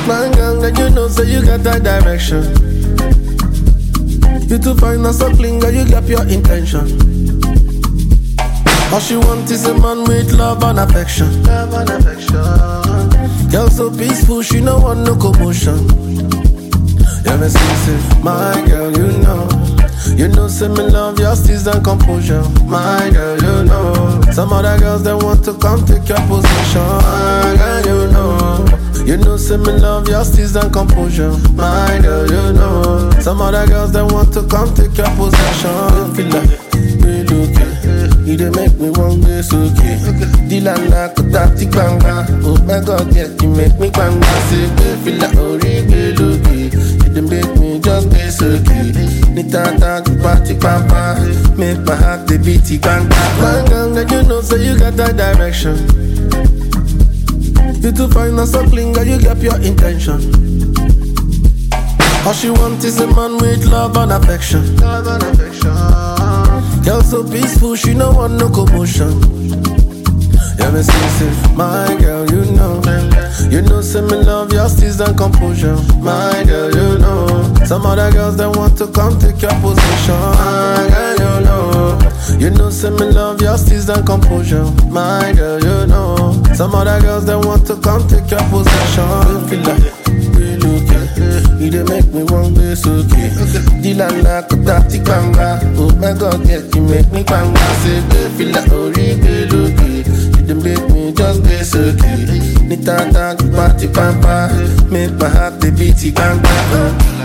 My girl, and you know, so you got that direction. You too fine and so clean, girl, you got your intention. All she wants is a man with love and affection. Love and affection. Girl so peaceful, she no want no commotion. Ever since my girl, you know, say me love your steez and composure. My girl, you know, some other girls they want to come take your position. My girl, you know, say me love your steez and composure. My girl, you know, some other girls they want to come take your possession. Feel like you dey make me want this okay. Dilana kutati banga. Oh my God, yeah, you make me banga. Say, feel like original. You dey make me just this okay. Nitata to party papa. Make my heart the beaty banga. Banga, you know, so you got that direction. You too fine and so clean, girl, you got your intention. All she wants is a man with love and affection. Love and affection. Girl so peaceful, she no want no commotion. Ever since my girl, you know, say me love your steez and composure. My girl, you know, some other girls they want to come take your position. My girl, you know, say me love your steez and composure. My girl, you know, some other girls they want to come take your possession. Feel like you dey make me want this okay. Dilana kutati banga. Oh my God, yeah, you make me banga. Say, feel like original. You dey make me just this okay. Nitata to party papa. Make my heart the beaty banga.